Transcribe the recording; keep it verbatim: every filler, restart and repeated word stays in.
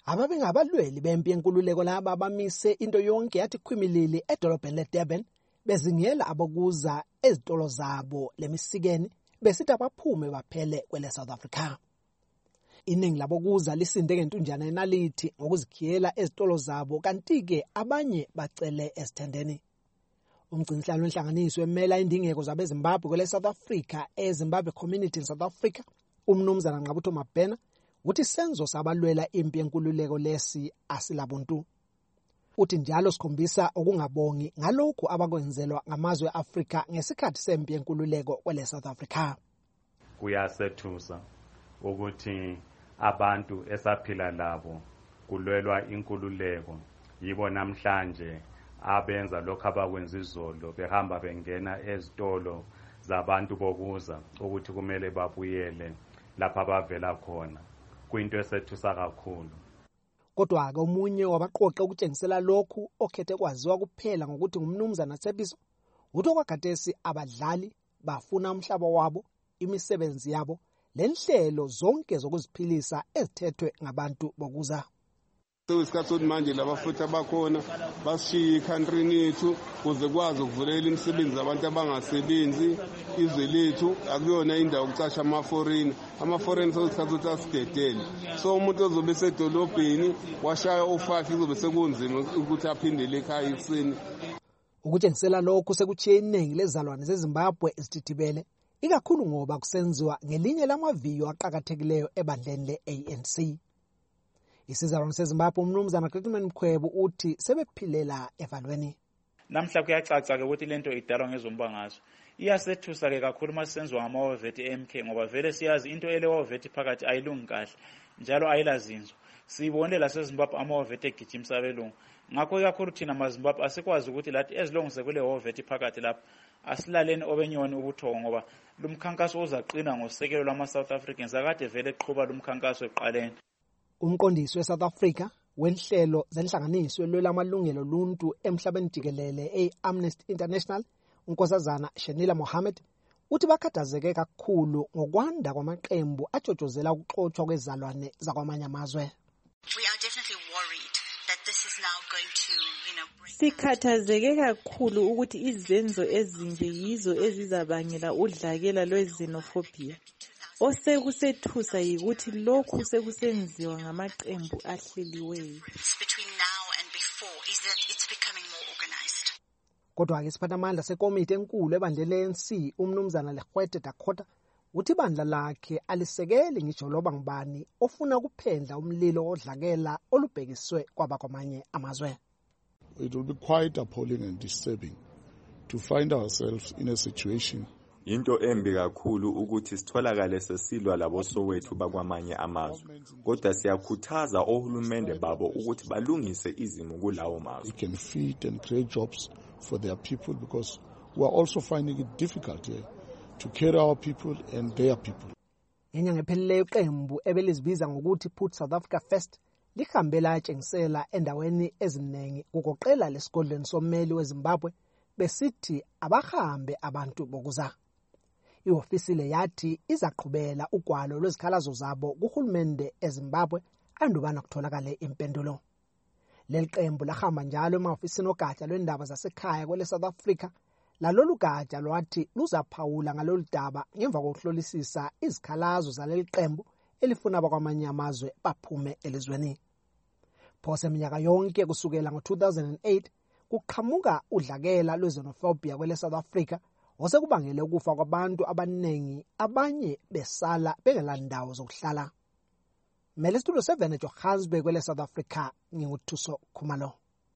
Ababengabalweli bempi yenkululeko laba abamise into yonke yathi khwimilili edolobheni leDurban bezingela abokuza ezitolo zabo lemisikeni besithi abaphume baphele kwele South Africa. Iningi labokuza lisinde ngentunjana enalithi ngokuzikhiyela ezitolo zabo kanti-ke abanye bacele esithendeni. Umgcinisihlalo wenhlanganiso emela indingeko zabeZimbabwe kwele South Africa eZimbabwe Community in South Africa, umnumzana Nqabutho Mabhena, uthi isenzo sabalwela impi yenkululeko lesi asilabuntu. Uthi njalo sikhombisa okungabongi ngalokhu abakwenzelwa ngamazwe eAfrika ngesikhathi sempi yenkululeko kwele South Africa. Kuyasethusa ukuthi abantu esaphila labo kulwelwa inkululeko yibo namhlanje abenza lokho abakwenza izolo behamba bengena ezitolo zabantu bokuza ukuthi kumele babuyele lapha abavela khona. Kuyinto esethusa kakhulu. Kodwa-ke omunye wabaqoqe ukutshengisela lokhu okhethe kwaziwa kuphela ngokuthi ngumnumzana Tshepiso uthi okwakhathesi abadlali bafuna umhlaba wabo, imisebenzi yabo lenhlelo zonke zokuziphilisa ezithethwe ngabantu bokuza. Sewesikhathi sokuthi manje laba futhi abakhona bashiya i-country lethu kuze kwazi ukuvulela imisebenzi abantu abangasebenzi. Izwe lethu akuyona indawo ukucasha ama-foreign ama-foreign sewesikhathi sokuthi asidedele. So umuntu ozobe esedolobheni washaya o-five izobe sekunzima ukuthi aphindele ekhaya ekuseni. Ukutshengisela lokhu sekuchiye iningi lezalwane zeZimbabwe ezithithibele, ikakhulu ngoba kusenziwa ngelinye lamaviyo aqhakathekileyo ebandleni le-A N C. Isizalwane seZimbabwe umnumzana Gentleman Mkhwebo uthi sebephilela evalweni. Namhla kuyacaca ke ukuthi lento idalwa ngezombangazwe. Iyasethusa ke kakhulu masenziwa ngamawovethi M K ngoba vele siyazi into elewovethi phakathi ayilungi kahle njalo ayilazinzo. Sibone la seZimbabwe amawovethi egijimisa abelungu. Ngakho kakhulu thina maZimbabwe asikwazi ukuthi lathi ezilongise kule wovethi phakathi lapha asilaleni obenyoni ubuthongo ngoba lumkhankaso uzaqina ngosekelo lama South Africans akade vele eqhubha lumkhankaso eqaleni. Umqondisi weSouth Africa wenhlelo zenhlanganiso elwela amalungelo oluntu emhlabeni jikelele e-Amnesty International, uNkosazana Shenila Mohammed, uthi bakhathazeke kakhulu ngokwanda kwamaqembu ajojozela ukuxothwa kwezalwane zakwamanye amazwe. We are definitely worried that this is now going to, you know, bring... Sikhathazeke kakhulu ukuthi izenzo ezinje yizo ezizabangela udlakela lwezenophobia. Osekusethusa yikuthi lokhu sekusenziwa ngamaqembu ahleliweyo. Kodwa-ke isiphathamandla sekomiti enkulu ebandleni le-A N C umnumzana Legwete Dakota uthi ibandla lakhe alisekeli ngisho loba ngubani ofuna ukuphendla umlilo odlakela olubhekiswe kwabakwamanye amazwe. It will be quite appalling and disturbing to find ourselves in a situation Into embi kakhulu ukuthi sitholakale sesilwa labo sowethu bakwamanye amazwe. Kodwa siyakhuthaza ohulumende babo ukuthi balungise izimo kulawo mazwe. They can feed and create jobs for their people because we are also finding it difficult here to carry our people and their people. Inyanga ephelileyo iqembu ebelizibiza ngokuthi Put South Africa First lihambela atshengisela endaweni eziningi ukuqela lesigodlweni sommeli weZimbabwe besithi abahambe abantu bokuza. Iofisi le yathi izaqhubela ugwalo lwezikhalazo zabo kuhulumende eZimbabwe andubana kutholakala impendulo. Leli qembu lahamba njalo emaofisini ogatsha lwendaba zasekhaya kwele South Africa, lalolu gatsha lwathi luzaphawula ngalolu daba ngemva kokuhlolisisa izikhalazo zaleli qembu elifuna abakwamanye amazwe baphume elizweni. Phose minyaka yonke kusukela ngo-two thousand eight kuqhamuka udlakela lwezenophobia kwele South Africa osekubangele ukufa kwabantu abaningi, abanye besala bengelandawo zokuhlala. Mele Studio seven eJohannesburg kwele South Africa, nginguthuso Khumalo.